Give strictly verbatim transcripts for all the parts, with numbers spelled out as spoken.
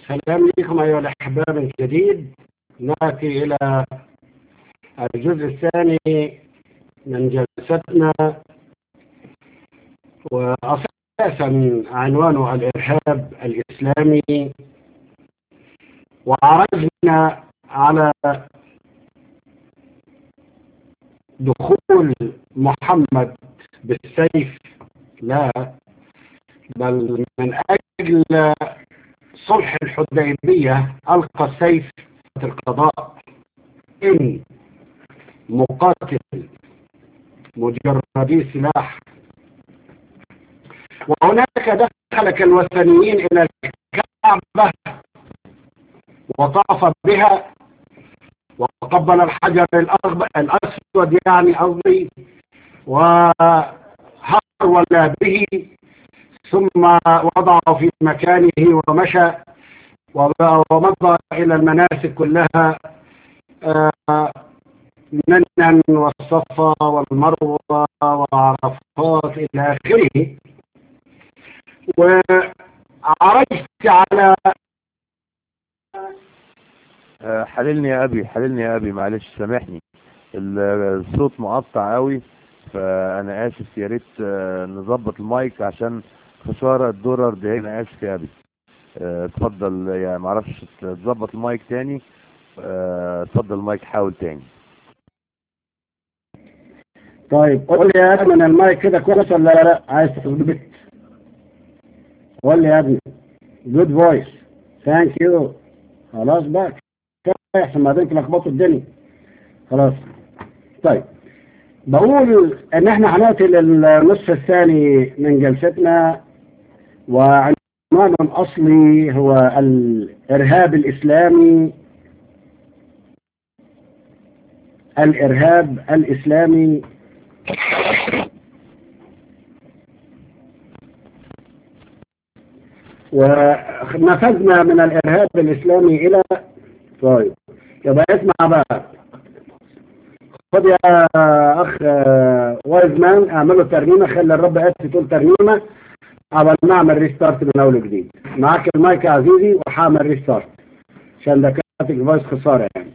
سلام لكم أيها الأحباب من جديد. نأتي إلى الجزء الثاني من جلستنا، وأساسا عنوانه الإرهاب الإسلامي، وعرجنا على دخول محمد بالسيف، لا بل من أجل صلح الحديبية ألقى السيف في القضاء، إن مقاتل مجردي سلاح. وهناك دخل كالوثنيين إلى الكعبة وطاف بها وقبل الحجر الأسود يعني قصدي، وهرول به، ثم وضعه في مكانه ومشى ومضى إلى المناسك كلها، منن والصفا والمروة وعرفات إلى آخره. وعرجت على حللني يا أبي حللني يا أبي معلش سامحني، الصوت مقطع قوي، فأنا آسف. يا ريت نظبط المايك عشان خسارة الدولار ده. أنا آسف يا أبي. اتفضل، يعني معرفش تظبط المايك تاني. اتفضل المايك، حاول تاني. طيب قول لي يا ابني المايك كده كويس ولا لا؟ عايز تظبط؟ قول لي يا ابني. جود فويس، ثانك يو. خلاص بقى احسن ما بينك لخبطوا الدنيا. خلاص طيب، بقول ان احنا هنأتي للنصف الثاني من جلستنا، وعنوان الاصلي هو الارهاب الاسلامي. الارهاب الاسلامي ونفذنا من الارهاب الاسلامي الى طيب. يبقى اسمع بقى، خد يا اخ وايز مان، اعملوا ترنيمه، خلي الرب ياتي تقول ترنيمه قبل ما اعمل ريستارت من اول وجديد. معاك المايك يا عزيزي، وهعمل ريستارت عشان ده كانت فويس خساره يعني.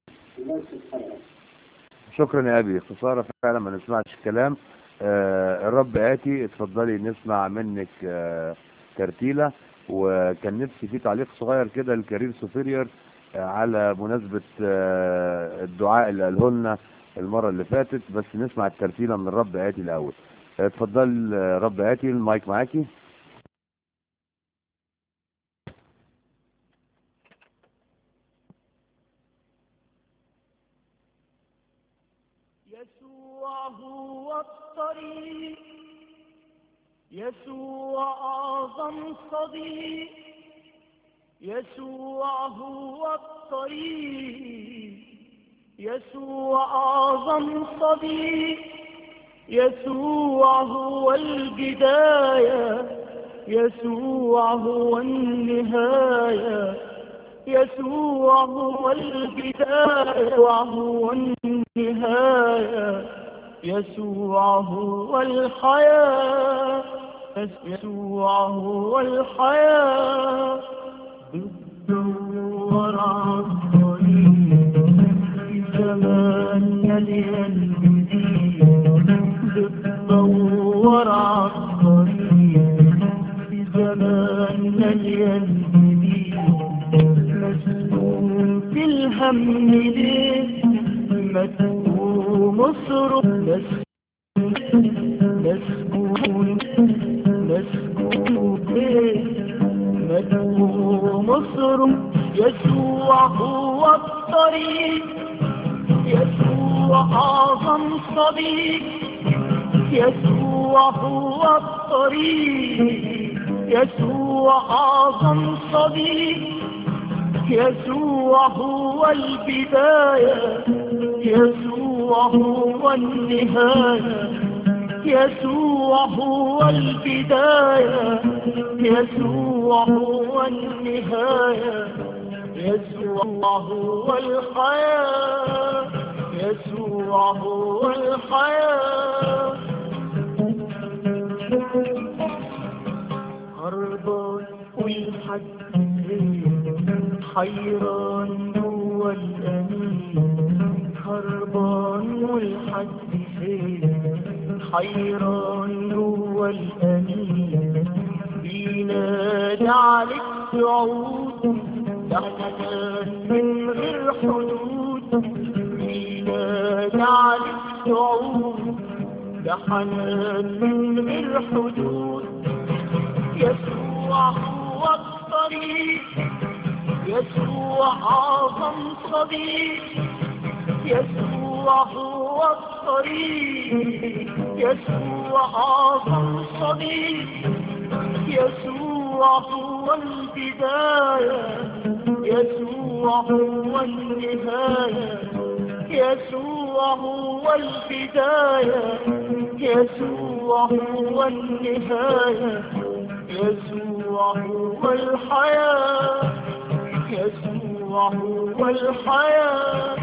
شكرا يا ابي، خساره فعلا ما نسمعش الكلام. آه الرب آتي، اتفضلي نسمع منك آه ترتيله. وكان نفسي في تعليق صغير كده لكارير سوفيريور آه على مناسبه آه الدعاء اللي قاله لنا المره اللي فاتت، بس نسمع الترتيله من الرب آتي الاول. آه اتفضل آه رب آتي، المايك معاكي. يسوع هو الطريق، يسوع أعظم صديق، يسوع هو الطريق، يسوع أعظم صديق، يسوع هو البداية، يسوع هو النهاية، يسوع هو البداية وهو النهاية، يسوع هو الحياة، يسوع هو الحياة. بتدور عالطريق في زمان مليان جديد، بتدور عالطريق في زمان مليان جديد، مسؤول في الهم ليه مدعو مصر، مسؤول مسؤول ليه مدعو مصر. يسوع هو الطريق، يسوع أعظم صديق، يسوع هو الطريق، يسوع أعظم صديق، يسوع هو البداية، يسوع هو النهاية، يسوع هو البداية، يسوع هو النهاية، يسوع هو الحياة، يسوع هو الحياة. هربان والحد حيران جوا الأنين هربان والحد فين حيران جوا الأنين بينادي عليك تعود لحنان من غير حدود بينادي عليك تعود لحنان من غير حدود يسوع هو الطريق يسوع أعظم صديق يسوع هو الطريق يسوع أعظم صديق يسوع هو البداية يسوع هو النهاية يسوع هو البداية يسوع هو النهاية يسوع هو الحياة يسوع هو الحياة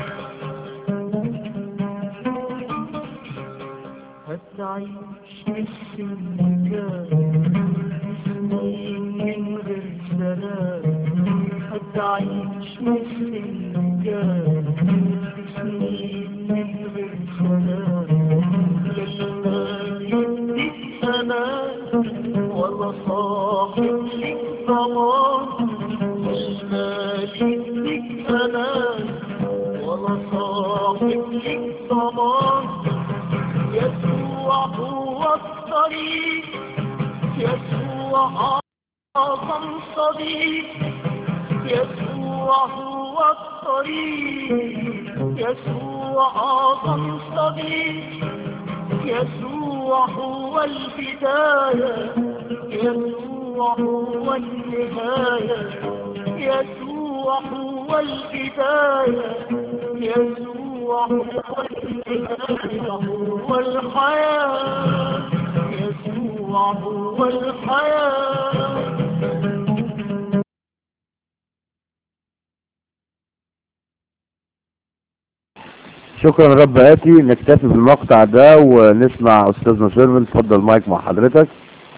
هتعيش بالسنجان سنين من غير سلام هتعيش بالسنجان سنين من غير سلام لما يديك أمان ولا صاحب لك ضمان المال يديك أمان ولا صاحب لك ضمان يسوع هو الطريق يسوع أعظم صديق يسوع هو الطريق يسوع أعظم صديق يسوع هو البداية يسوع هو النهاية يسوع هو البداية يسوع هو النهاية هو الحياة يسوع هو الحياة. شكرا رب آتي. نكتفي بالمقطع ده ونسمع أستاذنا سيرفن. اتفضل مايك مع حضرتك.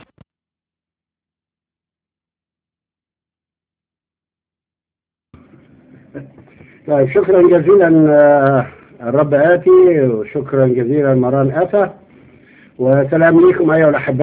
طيب شكرا جزيلا الرب آتي وشكرا جزيلا مران أفا وسلام لكم أيها الأحباء.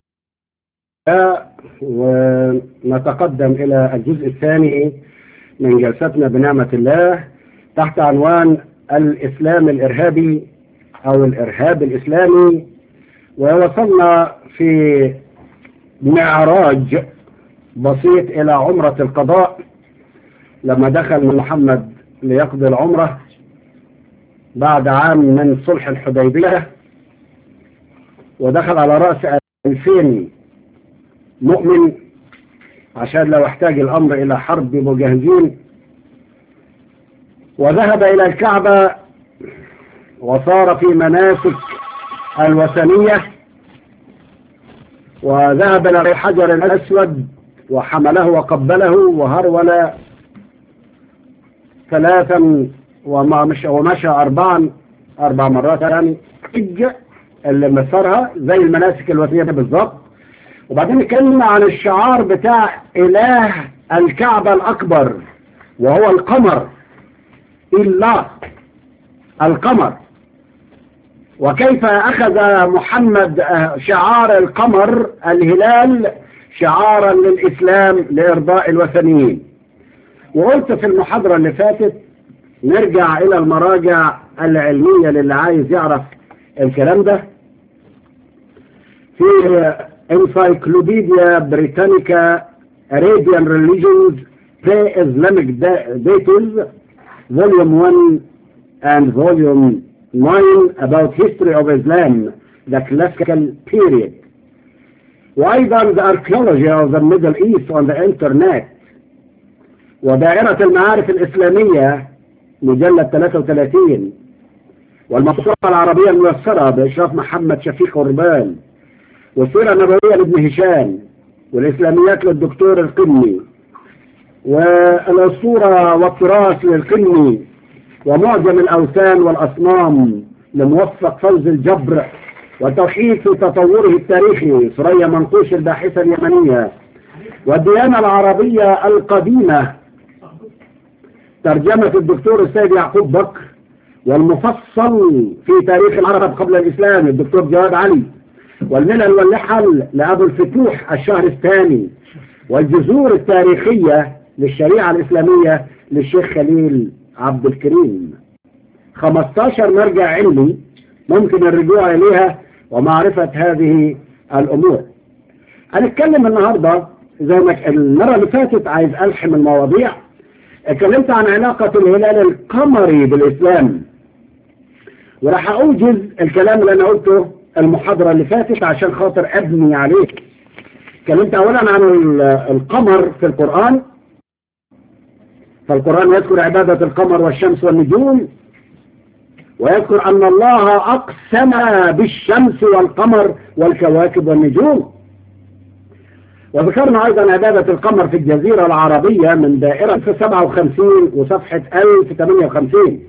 ونتقدم إلى الجزء الثاني من جلستنا بنعمة الله تحت عنوان الإسلام الإرهابي أو الإرهاب الإسلامي. ووصلنا في معراج بسيط إلى عمرة القضاء لما دخل محمد ليقضي العمرة بعد عام من صلح الحديبية، ودخل على رأس ألفين مؤمن عشان لو احتاج الأمر إلى حرب مجهزين، وذهب إلى الكعبة وصار في مناسك الوثنية، وذهب إلى الحجر الأسود وحمله وقبله وهرول ثلاثا ومشى, ومشى أربعا أربع مرات يعني اللي مسرها زي المناسك الوثنية بالضبط. وبعدين اتكلمنا عن الشعار بتاع إله الكعبة الأكبر وهو القمر، إلا القمر، وكيف أخذ محمد شعار القمر الهلال شعارا للإسلام لإرضاء الوثنيين. وقلت في المحاضرة اللي فاتت نرجع إلى المراجع العلمية للي عايز يعرف الكلام ده. في Encyclopedia Britannica Arabian Religions Pre-Islamic Dates Volume one and Volume nine about History of Islam, the Classical Period. وأيضا The Archaeology of the Middle East on the Internet ودائرة المعارف الإسلامية مجلد ثلاثة وثلاثين والمقطوعة العربية الميسرة بإشراف محمد شفيق قربان والسيرة النبوية لابن هشام والإسلاميات للدكتور القمي والأسطورة والتراث للقمي ومعجم الأوثان والأصنام لموفق فوز الجبر والتوحيد في تطوره التاريخي ثريا منقوش الباحثة اليمنية والديانة العربية القديمة ترجمة الدكتور السيد يعقوب بكر، والمفصل في تاريخ العرب قبل الإسلام الدكتور جواد علي، والملل واللحل لأبو الفتوح الشهر الثاني، والجذور التاريخية للشريعة الإسلامية للشيخ خليل عبد الكريم. خمستاشر مرجع علمي ممكن الرجوع إليها ومعرفة هذه الأمور. هنتكلم النهاردة زي ما المرة اللي فاتت، عايز ألحم المواضيع. اتكلمت عن علاقة الهلال القمري بالإسلام، وراح أوجز الكلام اللي أنا قلته المحاضرة اللي فاتت عشان خاطر أبني عليه. اتكلمت أولا عن القمر في القرآن، فالقرآن يذكر عبادة القمر والشمس والنجوم، ويذكر أن الله أقسم بالشمس والقمر والكواكب والنجوم. وذكرنا أيضا عبادة القمر في الجزيرة العربية من دائرة في سبعة وخمسين وصفحة ألف وثمانية وخمسين.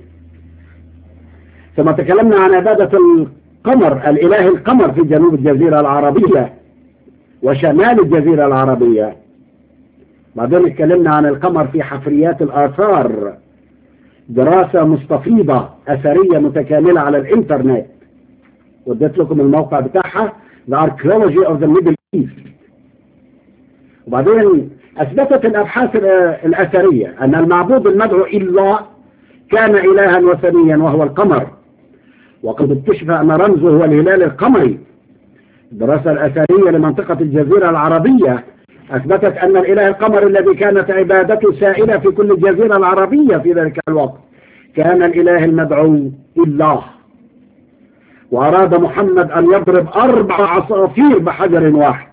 ثم تكلمنا عن عبادة القمر الإله القمر في جنوب الجزيرة العربية وشمال الجزيرة العربية. بعدين اتكلمنا عن القمر في حفريات الآثار، دراسة مستفيضة أثرية متكاملة على الإنترنت، وديت لكم الموقع بتاعها The Archaeology of the Middle East. وبعدين أثبتت الأبحاث الأثرية أن المعبود المدعو إلا كان إلها وثنيا وهو القمر، وقد اكتشف أن رمزه هو الهلال القمري. الدراسة الأثرية لمنطقة الجزيرة العربية أثبتت أن الإله القمر الذي كانت عبادته سائلة في كل الجزيرة العربية في ذلك الوقت كان الإله المدعو الله. وأراد محمد أن يضرب أربع عصافير بحجر واحد،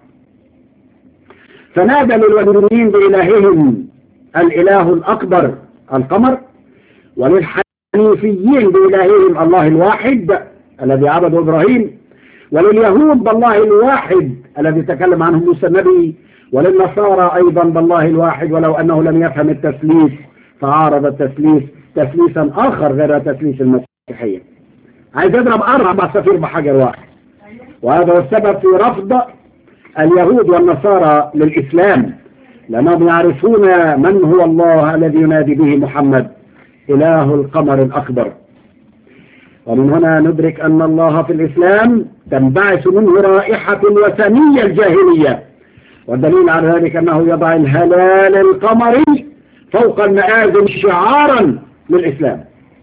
فنادى للوثنيين بإلههم الإله الأكبر القمر، وللحنيفيين بإلههم الله الواحد الذي عبده إبراهيم، ولليهود بالله الواحد الذي تكلم عنه موسى النبي، وللنصارى أيضا بالله الواحد ولو أنه لم يفهم التثليث فعارض التثليث تثليثا آخر غير تثليث المسيحية. عايز يضرب أربع عصافير بحجر واحد، وهذا هو السبب في رفض اليهود والنصارى للإسلام، لأنهم يعرفون من هو الله الذي ينادي به محمد إله القمر الأكبر. ومن هنا ندرك أن الله في الإسلام تنبعث منه رائحة الوثنية الجاهلية، والدليل على ذلك أنه يضع الهلال القمري فوق المآذن شعارا للإسلام.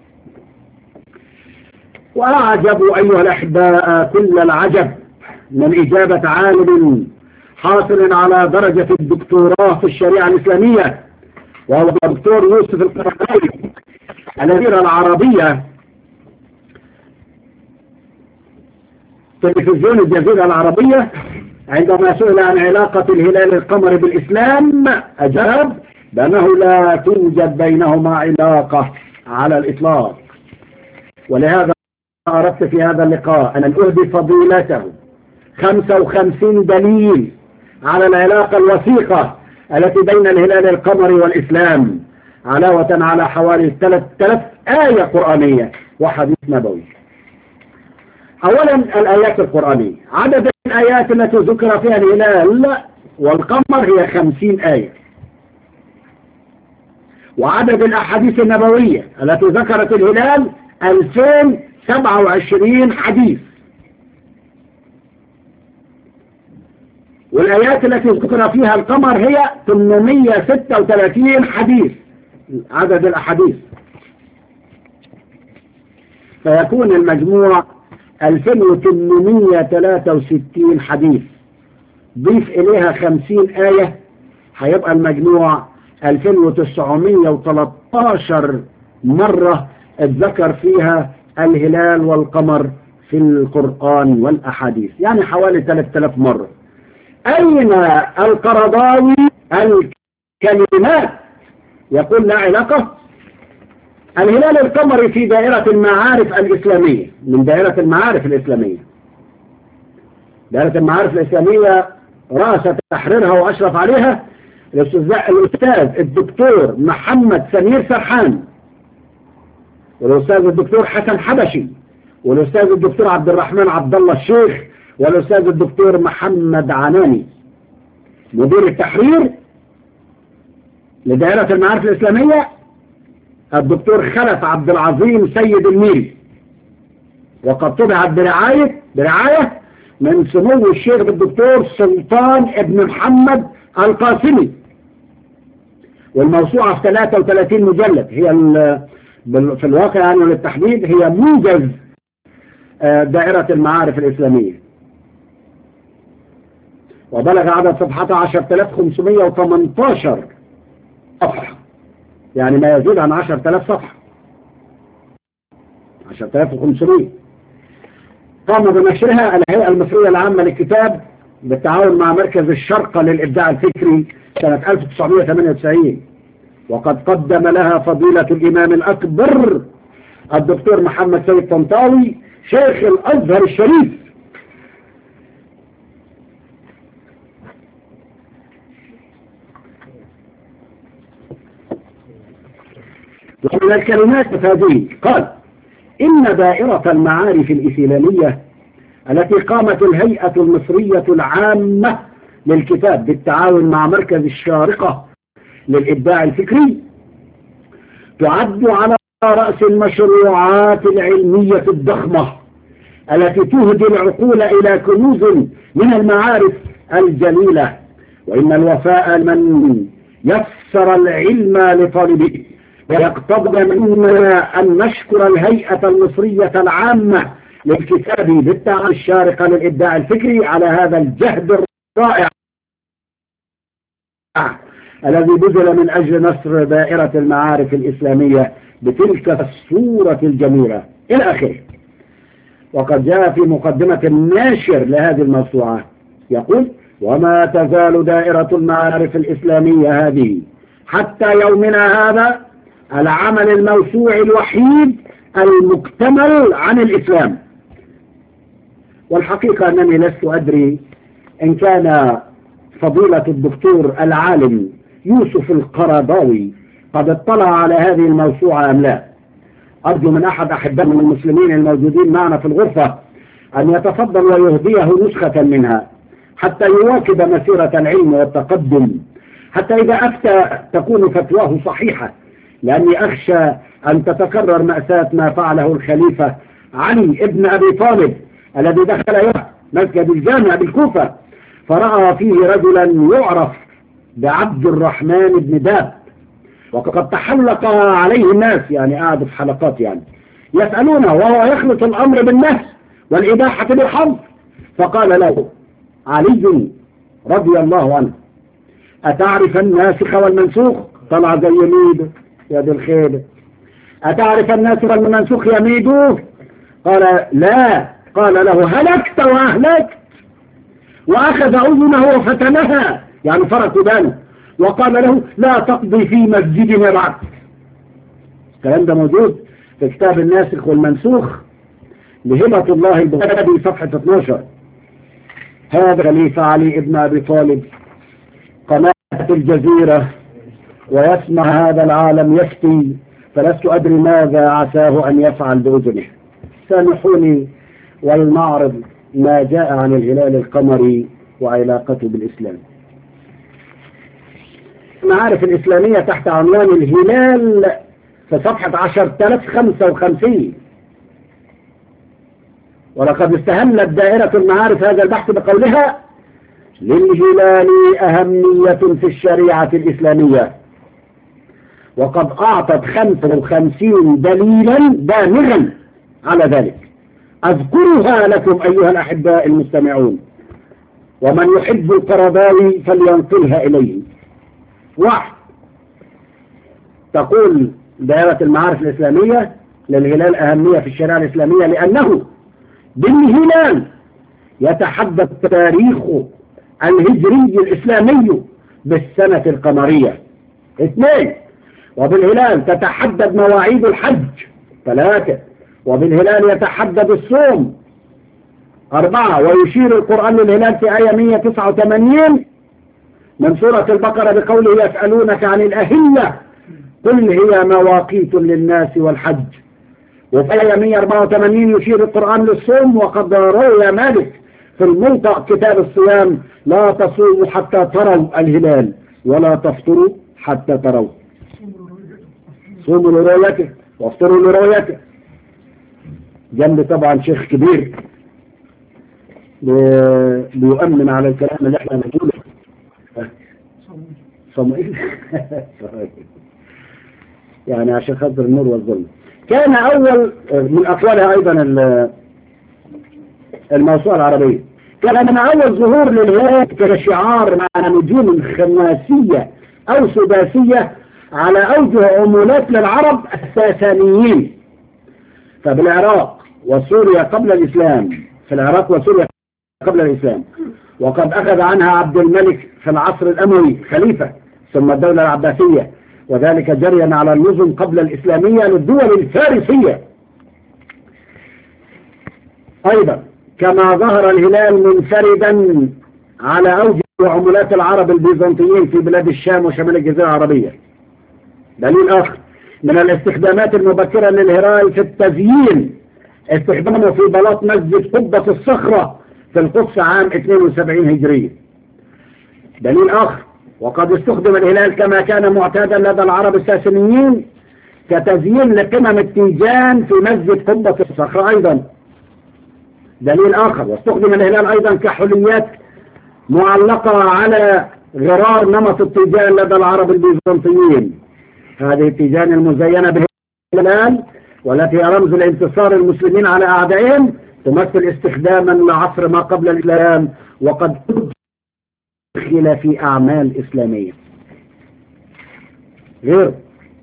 وأعجب أيها الأحباء كل العجب من إجابة عالم حاصل على درجة الدكتوراه في الشريعة الإسلامية، وهو الدكتور يوسف القرضاوي الجزيرة العربية، تلفزيون الجزيرة العربية، عندما سئل عن علاقة الهلال القمري بالإسلام أجاب بأنه لا توجد بينهما علاقة على الإطلاق. ولهذا أردت في هذا اللقاء أن أهدي فضيلته خمسة وخمسين دليل على العلاقة الوثيقة التي بين الهلال القمري والإسلام، علاوة على حوالي ثلاث ثلاث آية قرآنية وحديث نبوي. أولا الآيات القرآنية، عدد الآيات التي ذكر فيها الهلال والقمر هي خمسين آية، وعدد الأحاديث النبوية التي ذكرت الهلال ألفين وسبعة وعشرين حديث، والآيات التي ذكر فيها القمر هي ثمانمائة وستة وثلاثين حديث عدد الأحاديث، فيكون المجموع ألفين وثمانمائة وثلاثة وستين حديث، ضيف إليها خمسين آية هيبقى المجموع ألفين وتسعمائة وثلاثة عشر مرة اتذكر فيها الهلال والقمر في القرآن والأحاديث، يعني حوالي ثلاثة آلاف مرة. أين القرضاوي الكلمات؟ يقول لا علاقة. الهلال القمري في دائرة المعارف الإسلامية، من دائرة المعارف الإسلامية. دائرة المعارف الإسلامية رأس تحريرها وأشرف عليها الأستاذ الدكتور محمد سمير سرحان، والأستاذ الدكتور حسن حبشي، والأستاذ الدكتور عبد الرحمن عبد الله الشيخ، والأستاذ الدكتور محمد عناني. مدير التحرير لدائرة المعارف الإسلامية الدكتور خلف عبد العظيم سيد الميري، وقد طبعت برعاية برعاية من سمو الشيخ الدكتور سلطان ابن محمد القاسمي، والموسوعة في ثلاثة وثلاثين مجلد. هي في الواقع يعني للتحديد هي موجز دائرة المعارف الإسلامية، وبلغ عدد صفحاتها عشرة آلاف وخمسمائة وثمانية عشر صفحة، يعني ما يزيد عن عشرة آلاف صفحة، عشرة آلاف وخمسمائة. قام بنشرها الهيئة المصرية العامة للكتاب بالتعاون مع مركز الشرقة للإبداع الفكري سنة ألف وتسعمائة وثمانية وتسعين، وقد قدم لها فضيلة الإمام الأكبر الدكتور محمد سيد طنطاوي شيخ الأزهر الشريف. ومن الكلمات هذه قال: إن دائرة المعارف الإسلامية التي قامت الهيئة المصرية العامة للكتاب بالتعاون مع مركز الشارقة للإبداع الفكري تعد على رأس المشروعات العلمية الضخمة التي تهدي العقول إلى كنوز من المعارف الجليلة، وإن الوفاء لمن يسر العلم لطالبه ويقتضي منا أن نشكر الهيئة المصرية العامة للكتاب بالتعاون الشارقة للإبداع الفكري على هذا الجهد الرائع الذي بذل من أجل نصر دائرة المعارف الإسلامية بتلك الصورة الجميلة إلى آخره. وقد جاء في مقدمة الناشر لهذه الموسوعة يقول: وما تزال دائرة المعارف الإسلامية هذه حتى يومنا هذا العمل الموسوعي الوحيد المكتمل عن الإسلام. والحقيقة أنني لست أدري إن كان فضيلة الدكتور العالم يوسف القرضاوي قد اطلع على هذه الموسوعة أم لا. أرجو من أحد أحبائنا المسلمين الموجودين معنا في الغرفة أن يتفضل ويهديه نسخة منها حتى يواكب مسيرة العلم والتقدم، حتى إذا أفتى تكون فتواه صحيحة، لأني أخشى أن تتكرر مأساة ما فعله الخليفة علي ابن أبي طالب الذي دخل مسجد الجامع بالكوفة فرأى فيه رجلا يعرف بعبد الرحمن بن داب، وقد تحلق عليه الناس، يعني قاعد في حلقات يعني يسألونه وهو يخلط الأمر بالنهي والإباحة بالحظ، فقال له علي رضي الله عنه: أتعرف الناسخ والمنسوخ؟ طلع زي يميد يا ذي الخير. أتعرف الناسخ والمنسوخ يميدوه؟ قال لا. قال له: هلكت وأهلكت. وأخذ أذنه وفتنها، يعني فرق ودانه، وقال له: لا تقضي في مسجدنا بعد. الكلام ده موجود في كتاب الناسخ والمنسوخ لهبة الله البغدادي صفحة اثناشر. هذا خليفة علي ابن أبي طالب قناة الجزيرة ويسمع هذا العالم يفتي، فلست أدري ماذا عساه أن يفعل بأذنه. سامحوني ولنعرض ما جاء عن الهلال القمري وعلاقته بالإسلام. المعارف الإسلامية تحت عنوان الهلال في صفحة عشرة آلاف وخمسة وخمسين. ولقد استهلت دائرة المعارف هذا البحث بقولها: للهلال أهمية في الشريعة الإسلامية، وقد أعطت خمسة وخمسين دليلا دامغا على ذلك، أذكرها لكم أيها الأحباء المستمعون، ومن يحب القرضاوي فلينقلها إليه. واحد، تقول دائرة المعارف الإسلامية: للهلال أهمية في الشريعة الإسلامية لأنه بالهلال يتحدد تاريخ الهجري الإسلامي بالسنة القمرية. اثنين، وبالهلال تتحدد مواعيد الحج. ثلاثة، وبالهلال يتحدد الصوم. أربعة، ويشير القرآن للهلال في آية مئة وتسعة وثمانين من سورة البقرة بقوله: يسألونك عن الأهلة قل هي مواقيت للناس والحج. وفي آية مئة وأربعة وثمانين يشير القرآن للصوم، وقد روى مالك في الموطأ كتاب الصيام: لا تصوموا حتى تروا الهلال ولا تفطروا حتى تروا. صوموا لرؤيته وافطروا لرؤيته. جنب طبعا شيخ كبير بيؤمن على الكلام اللي احنا بنقوله. صموئيل يعني عشان خاطر النور والظلم. كان أول من أقوالها أيضا الموسوعة العربية، كان من أول ظهور للهلال كشعار مع نجوم خماسية أو سداسية على أوجه عمولات للعرب الساسانيين، فبالعراق وسوريا قبل الإسلام، في العراق وسوريا قبل الإسلام، وقد أخذ عنها عبد الملك في العصر الأموي خليفة، ثم الدولة العباسية، وذلك جريا على النظم قبل الإسلامية للدول الفارسية. أيضا كما ظهر الهلال منفردا على أوجه عمولات العرب البيزنطيين في بلاد الشام وشمال الجزيرة العربية. دليل آخر من الاستخدامات المبكرة للهلال في التزيين استخدامه في بلاط مسجد قبة الصخرة في القدس عام اثنين وسبعين هجرية. دليل آخر وقد استخدم الهلال كما كان معتادا لدى العرب الساسانيين كتزيين لقمم التيجان في مسجد قبة الصخرة أيضا. دليل آخر واستخدم الهلال أيضا كحليات معلقة على غرار نمط التيجان لدى العرب البيزنطيين. هذه التيجان المزينة بالهلال والتي هي رمز الانتصار المسلمين على أعدائهم تمثل استخداما لعصر ما قبل الإسلام وقد دخل في أعمال إسلامية. غير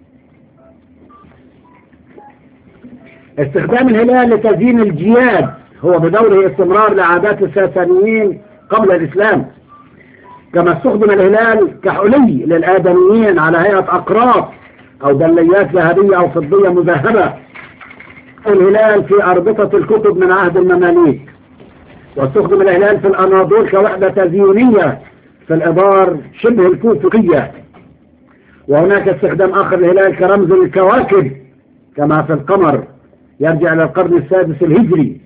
استخدام الهلال لتزيين الجياد هو بدوره استمرار لعادات الساسانيين قبل الإسلام، كما استخدم الهلال كحلي للآدميين على هيئة أقراط أو دليات ذهبية أو فضية مذهبة. الهلال في أربطة الكتب من عهد المماليك، واستخدم الهلال في الأناضول كوحدة تزيينية في الإبار شبه الكوفية. وهناك استخدام آخر للهلال كرمز الكواكب كما في القمر يرجع إلى القرن السادس الهجري.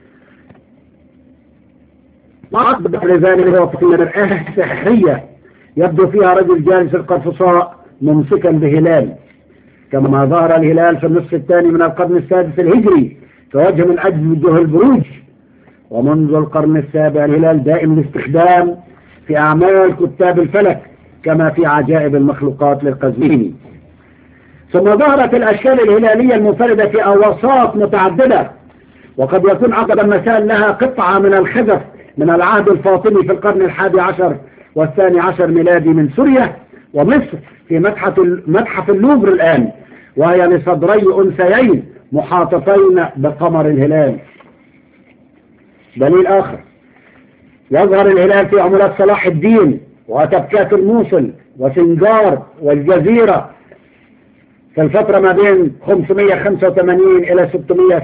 وأكبر لذلك هو في مرآة سحرية يبدو فيها رجل جالس القرفصاء ممسكا بهلال، كما ظهر الهلال في النصف الثاني من القرن السادس الهجري كوجه من أجل وجوه البروج. ومنذ القرن السابع الهلال دائم الاستخدام في أعمال كتاب الفلك كما في عجائب المخلوقات للقزويني. ثم ظهرت الأشكال الهلالية المنفردة في أوساط متعددة، وقد يكون عقد المسائل لها قطعة من الخزف من العهد الفاطمي في القرن الحادي عشر والثاني عشر ميلادي من سوريا ومصر في متحف متحف اللوفر الآن، وهي لصدري أنثيين محاطتين بقمر الهلال. دليل آخر يظهر الهلال في عملات صلاح الدين وتبكات الموصل وسنجار والجزيرة في الفترة ما بين خمسمائة وخمسة وثمانين إلى ستمائة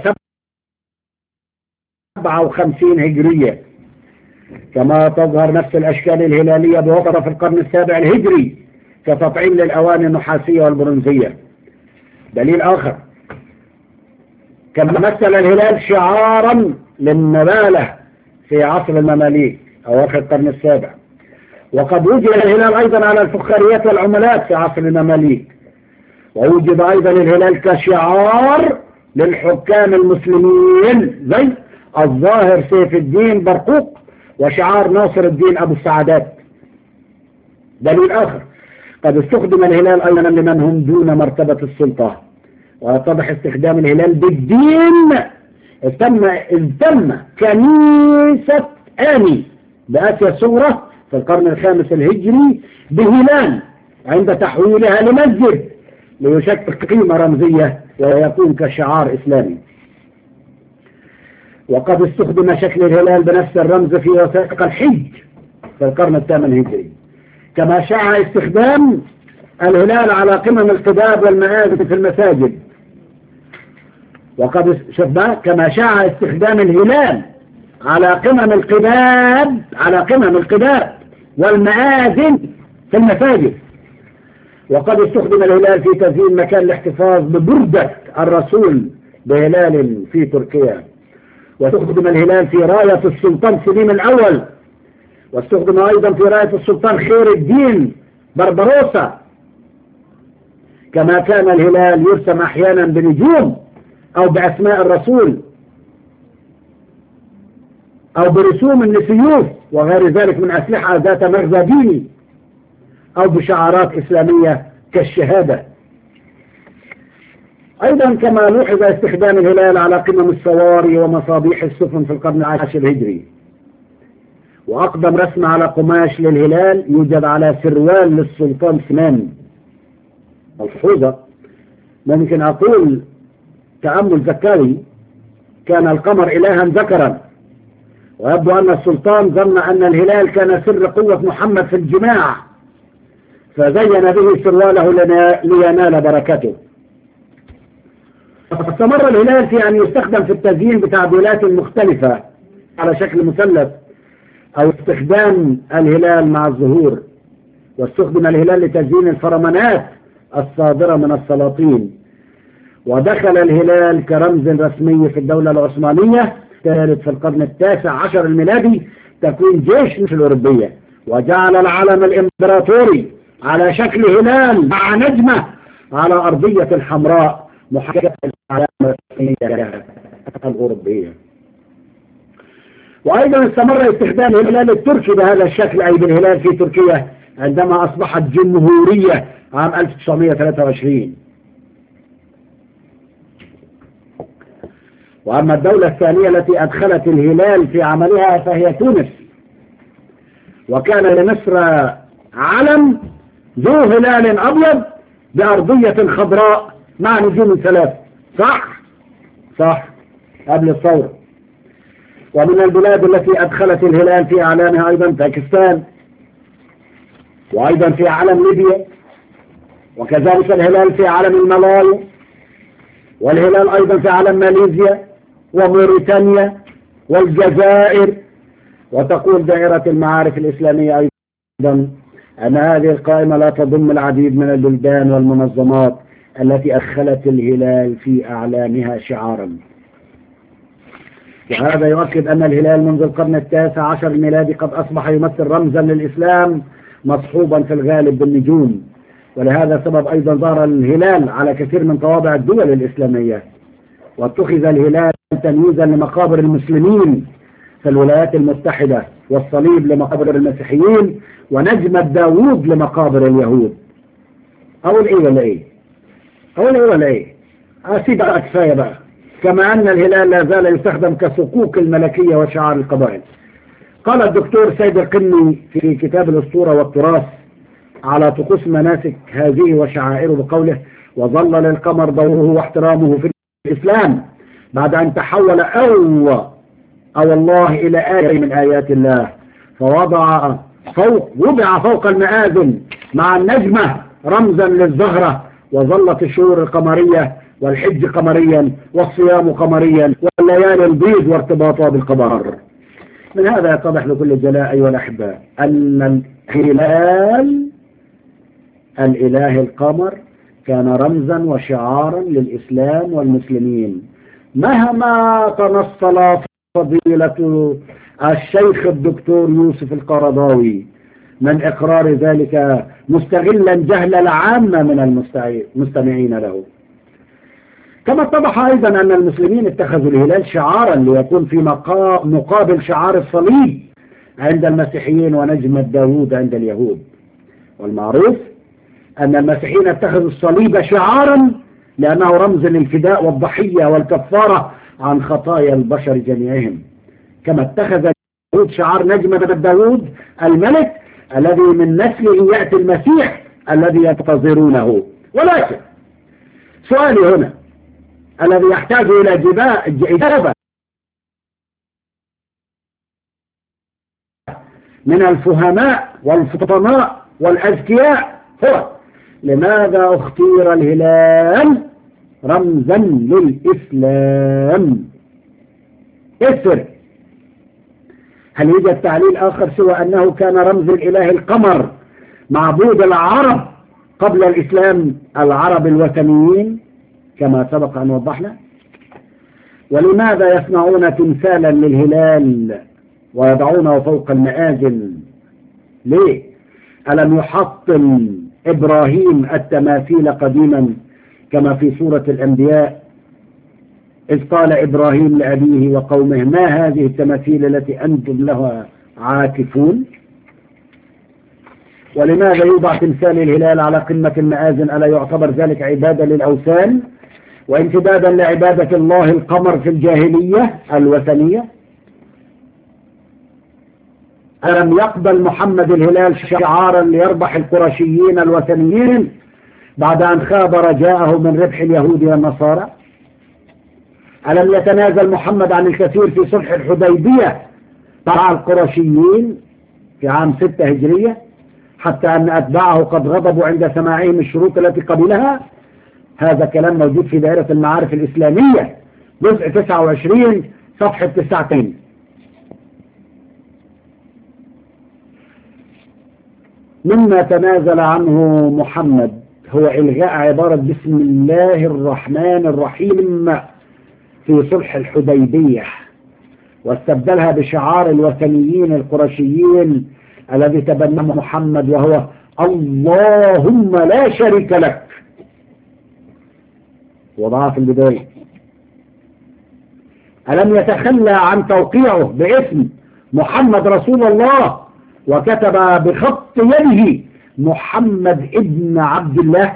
وسبعة وخمسين هجرية. كما تظهر نفس الأشكال الهلالية بوفرة في القرن السابع الهجري كتطعيم للأواني النحاسية والبرونزية. دليل آخر كما مثل الهلال شعارا للنبالة في عصر المماليك أواخر القرن السابع، وقد وجد الهلال أيضا على الفخاريات والعملات في عصر المماليك، ووجد أيضا الهلال كشعار للحكام المسلمين زي الظاهر سيف الدين برقوق وشعار ناصر الدين أبو السعادات. دليل آخر قد استخدم الهلال أيضا لمن هم دون مرتبة السلطة، ويتضح استخدام الهلال بالدين تم تم كنيسة آني بآسيا الصغرى في القرن الخامس الهجري بهلال عند تحويلها لمسجد ليشكل قيمة رمزية ويكون كشعار إسلامي. وقد استخدم شكل الهلال بنفس الرمز في وثائق الحج في القرن الثامن الهجري، كما شاع استخدام الهلال على قمم القباب والمآذن في المساجد. وقد شفنا كما شاع استخدام الهلال على قمم القباب على قمم القباب والمآذن في المساجد. وقد استخدم الهلال في تزيين مكان الاحتفاظ ببردة الرسول بهلال في تركيا. واستخدم الهلال في راية السلطان سليم الأول، واستخدم أيضا في راية السلطان خير الدين بربروسا، كما كان الهلال يرسم أحيانا بنجوم أو بأسماء الرسول أو برسوم لسيوف وغير ذلك من أسلحة ذات مغزى ديني أو بشعارات إسلامية كالشهادة. أيضا كما لوحظ استخدام الهلال على قمم الصواري ومصابيح السفن في القرن العاشر الهجري. وأقدم رسم على قماش للهلال يوجد على سروال للسلطان سنان. ملحوظة ممكن أقول تأمل ذكري، كان القمر إلها ذكرا، ويبدو أن السلطان ظن أن الهلال كان سر قوة محمد في الجماع فزين به سرواله لينال بركته. استمر الهلال في أن يستخدم في التزيين بتعديلات مختلفة على شكل مثلث أو استخدام الهلال مع الزهور، واستخدم الهلال لتزيين الفرمانات الصادرة من السلاطين. ودخل الهلال كرمز رسمي في الدولة العثمانية كانت في القرن التاسع عشر الميلادي تكوين جيش الأوروبية، وجعل العلم الإمبراطوري على شكل هلال مع نجمة على أرضية حمراء محاكاة العلامة الأوروبية. وأيضا استمر استخدام الهلال التركي بهذا الشكل، أي بالهلال في تركيا عندما أصبحت جمهورية عام ألف وتسعمائة وثلاثة وعشرين. وأما الدولة الثانية التي أدخلت الهلال في عملها فهي تونس، وكان لمصر علم ذو هلال أبيض بأرضية خضراء مع نجوم ثلاث. صح؟ صح قبل الثورة. ومن البلاد التي أدخلت الهلال في أعلامها أيضا باكستان، وأيضا في علم ليبيا، وكذلك الهلال في علم الملايو، والهلال أيضا في علم ماليزيا وموريتانيا والجزائر. وتقول دائرة المعارف الإسلامية أيضا أن هذه القائمة لا تضم العديد من البلدان والمنظمات التي أدخلت الهلال في أعلامها شعارا. وهذا يؤكد أن الهلال منذ القرن التاسع عشر الميلادي قد أصبح يمثل رمزا للإسلام مصحوبا في الغالب بالنجوم. ولهذا سبب أيضا ظهر الهلال على كثير من طوابع الدول الإسلامية، واتخذ الهلال تمييزا لمقابر المسلمين في الولايات المتحدة، والصليب لمقابر المسيحيين، ونجمة داوود لمقابر اليهود. أقول إيه ولا إيه؟ أقول إيه ولا إيه؟ أسيب بقى كفاية بقى. كما أن الهلال لا زال يستخدم كصكوك الملكية وشعار القبائل. قال الدكتور سيد القني في كتاب الأسطورة والتراث على طقوس مناسك هذه وشعائره بقوله: وظل للقمر دوره واحترامه في الإسلام بعد أن تحول أو أو الله إلى آية من آيات الله، فوضع فوق وضع فوق المآذن مع النجمة رمزا للزهرة، وظلت الشهور القمرية والحج قمريا والصيام قمريا والليالي البيض وارتباطها بالقمر. من هذا يتضح لكل جلاء أيها الأحباء أن الهلال الإله القمر كان رمزا وشعارا للإسلام والمسلمين، مهما تنصل فضيلة الشيخ الدكتور يوسف القرضاوي من إقرار ذلك مستغلا جهل العامة من المستمعين له. كما اتضح أيضا أن المسلمين اتخذوا الهلال شعارا ليكون في مقابل شعار الصليب عند المسيحيين ونجمة داوود عند اليهود. والمعروف أن المسيحيين اتخذوا الصليب شعارا لأنه رمز للفداء والضحية والكفارة عن خطايا البشر جميعهم، كما اتخذ داوود شعار نجمة داوود الملك الذي من نسله يأتي المسيح الذي ينتظرونه. ولكن سؤالي هنا الذي يحتاج إلى إجابة من الفهماء والفطناء والأذكياء هو: لماذا اختير الهلال رمزا للإسلام؟ اسر هل يوجد تعليل آخر سوى أنه كان رمز الإله القمر معبود العرب قبل الإسلام، العرب الوثنيين كما سبق أن وضحنا؟ ولماذا يصنعون تمثالا للهلال ويضعونه فوق المآذن؟ ليه؟ ألم يحطم إبراهيم التماثيل قديما كما في سورة الأنبياء إذ قال إبراهيم لأبيه وقومه ما هذه التماثيل التي أنتم لها عاكفون؟ ولماذا يوضع تمثال الهلال على قمة المآذن؟ ألا يعتبر ذلك عبادة للأوثان وامتدادا لعبادة الله القمر في الجاهلية الوثنية؟ ألم يقبل محمد الهلال شعارا ليربح القرشيين الوثنيين بعد أن خاب رجاءه من ربح اليهود والنصارى؟ ألم يتنازل محمد عن الكثير في صلح الحديبية مع القرشيين في عام ستة هجرية حتى أن أتباعه قد غضبوا عند سماعهم الشروط التي قبلها؟ هذا كلام موجود في دائرة المعارف الإسلامية جزء تسعة وعشرين صفحة تسعتين. مما تنازل عنه محمد هو إلغاء عبارة بسم الله الرحمن الرحيم في صلح الحديبية واستبدلها بشعار الوثنيين القرشيين الذي تبناه محمد وهو اللهم لا شريك لك، وضعها في البداية. ألم يتخلى عن توقيعه باسم محمد رسول الله وكتب بخط يده محمد ابن عبد الله؟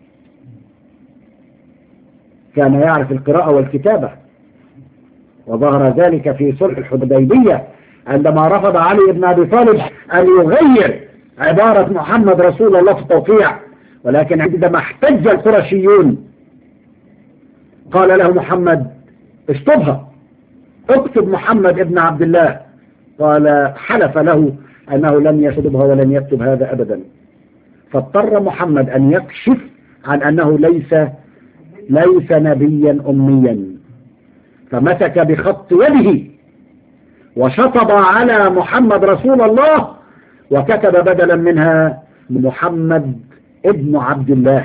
كان يعرف القراءة والكتابة وظهر ذلك في صلح الحديبية عندما رفض علي بن أبي طالب أن يغير عبارة محمد رسول الله في التوقيع، ولكن عندما احتج القرشيون قال له محمد اشطبها اكتب محمد ابن عبد الله، قال حلف له أنه لن يكتبها ولن يكتب هذا أبدا، فاضطر محمد أن يكشف عن أنه ليس ليس نبيا أميا، فمسك بخط يده وشطب على محمد رسول الله وكتب بدلا منها محمد ابن عبد الله.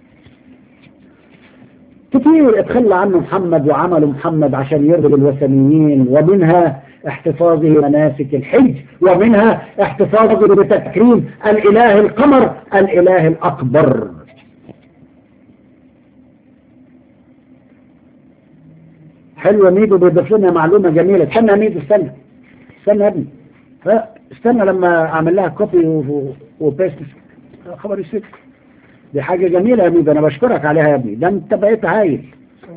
كتير اتخلى عنه محمد وعمل محمد عشان يرضي الوثنيين، ومنها احتفاظه مناسك الحج، ومنها احتفاظه بتكريم الإله القمر الإله الأكبر. حلوة ميدو بيضيف لنا معلومة جميلة. استنى يا ميدو، استنى استنى يا ابني، استنى لما اعمل لها كوبي وبيست خبر يسيب. دي حاجة جميلة يا ميدو، انا بشكرك عليها يا ابني، ده انت بقيت هايل.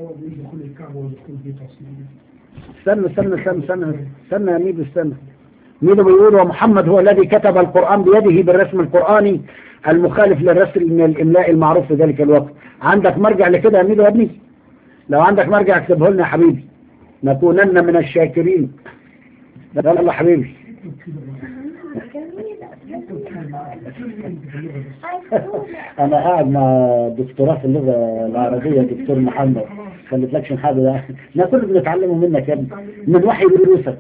استنى استنى استنى استنى استنى يا ميدو، استنى. ميدو بيقول ومحمد هو الذي كتب القرآن بيده بالرسم القرآني المخالف للرسم من الإملاء المعروف في ذلك الوقت. عندك مرجع لكده يا ميدو يا ابني؟ لو عندك مرجع اكتبه لنا يا حبيبي، نكونن من الشاكرين. يلا حبيبي. انا قاعد مع دكتوراه في اللغه العربيه دكتور محمد، خليتلكش حاجه، احنا كلنا بنتعلمه منك يا ابني من وحي دروسك.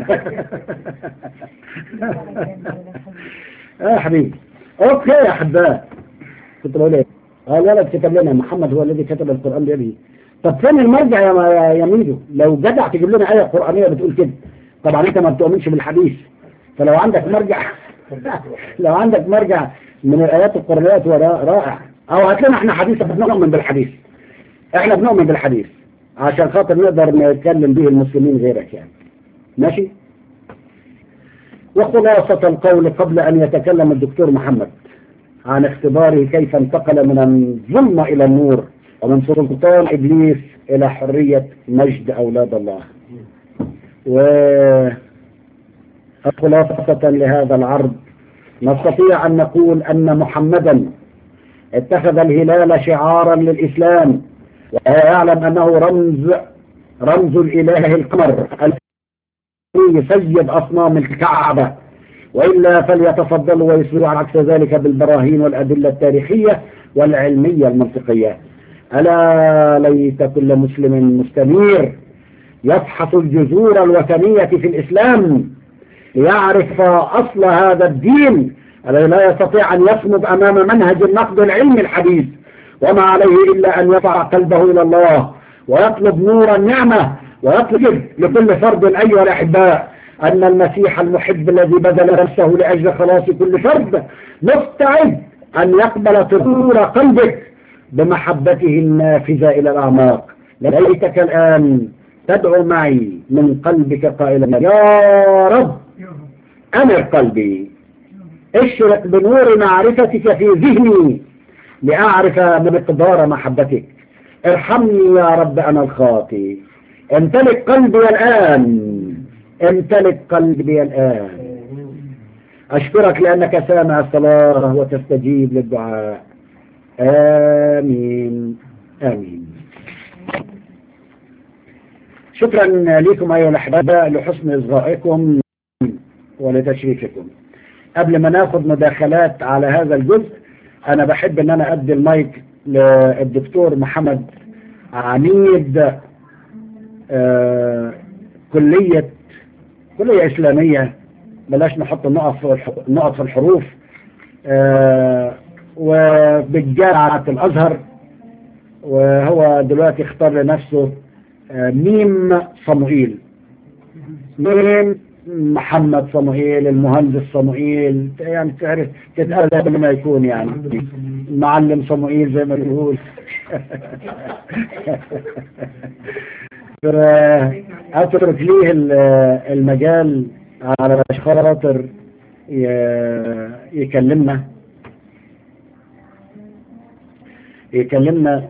اه حبيبي. اوكي يا حباب، كنت بقول ايه؟ اه لا لا كتب لنا محمد هو الذي كتب القران بيده. طب فين المرجع يا يا ميدو؟ لو جدع تجيب لنا آية قرآنية بتقول كده. طبعا انت ما بتؤمنش بالحديث، فلو عندك مرجع لو عندك مرجع من الآيات القرآنية هو رائع، او هات لنا احنا حديث. بنؤمن بالحديث، احنا بنؤمن بالحديث عشان خاطر نقدر نتكلم به المسلمين غيرك يعني. ماشي. وخلاصة القول قبل ان يتكلم الدكتور محمد عن اختباره كيف انتقل من الظلمة الى النور ومن سلطان إبليس إلى حرية مجد أولاد الله. وخلاصة لهذا العرض نستطيع أن نقول أن محمدا اتخذ الهلال شعارا للإسلام، ويعلم أنه رمز رمز الإله القمر يسيد أصنام الكعبة، وإلا فليتفضلوا ويسبروا على عكس ذلك بالبراهين والأدلة التاريخية والعلمية المنطقية. ألا ليت كل مسلم مستنير يفحص الجذور الوثنية في الإسلام ليعرف أصل هذا الدين الذي لا يستطيع أن يصمد أمام منهج النقد العلمي الحديث، وما عليه إلا أن يرفع قلبه إلى الله ويطلب نور النعمة، ويطلب لكل فرد أيها الأحباء أن المسيح المحب الذي بذل نفسه لأجل خلاص كل فرد مستعد أن يقبل طهور قلبك بمحبته النافذة إلى الأعماق. ليتك الآن تدعو معي من قلبك قائلا يا رب أنر قلبي، اشرق بنور معرفتك في ذهني لأعرف مقدار محبتك. ارحمني يا رب أنا الخاطئ. امتلك قلبي الآن، امتلك قلبي الآن. أشكرك لأنك سامع الصلاة وتستجيب للدعاء. آمين آمين. شكرا لكم أيها الأحباء لحسن إصغائكم ولتشريفكم. قبل ما ناخد مداخلات على هذا الجزء، أنا بحب أن أنا أدي المايك للدكتور محمد عميد آه كلية كلية إسلامية، بلاش نحط النقط في الحروف، آه وبالجامعة الأزهر، وهو دلوقتي اختار لنفسه آه ميم صموئيل، ميم محمد صموئيل، المهندس صموئيل، يعني تعرف تتقال قبل ما يكون يعني معلم صموئيل زي ما بيقول. أترك ليه المجال على خاطر يكلمنا يكلمنا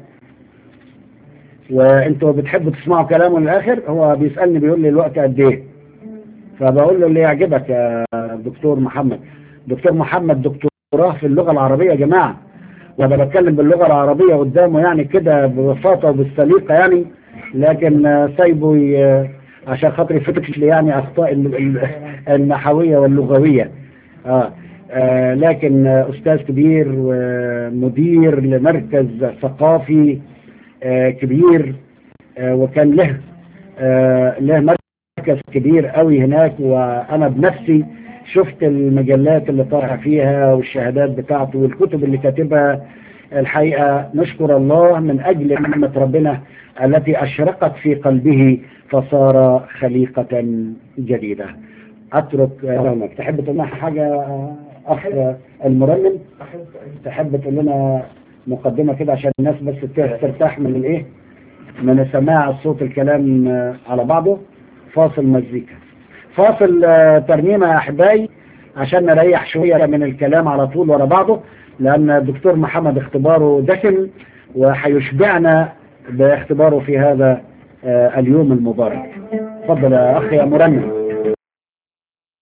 وانتوا بتحبوا تسمعوا كلامه للآخر. هو بيسألني بيقول لي الوقت قد ايه، فبقول له اللي يعجبك يا دكتور محمد. دكتور محمد دكتوراه في اللغة العربية يا جماعة، وانا بتكلم باللغة العربية قدامه يعني كده ببساطة وبالسليقة يعني، لكن سايبه عشان خاطر يفتش لي يعني اخطاء النحوية واللغوية. آه. آه لكن استاذ كبير ومدير لمركز ثقافي آه كبير، آه وكان له آه له مركز كبير قوي هناك، وانا بنفسي شفت المجلات اللي طالع فيها والشهادات بتاعته والكتب اللي كاتبها. الحقيقة نشكر الله من أجل نعمة ربنا التي أشرقت في قلبه فصار خليقة جديدة. أترك لونك. تحب تقول لنا حاجة أخ المرنم؟ تحب تقول لنا مقدمة كده عشان الناس بس ترتاح من الإيه؟ من سماع الصوت الكلام على بعضه. فاصل مزيكا، فاصل ترنيمة يا أحبائي عشان نريح شوية من الكلام على طول ورا بعضه، لأن الدكتور محمد اختباره دسم وحيشبعنا باختباره في هذا اليوم المبارك. تفضل يا أخي يا مرنم.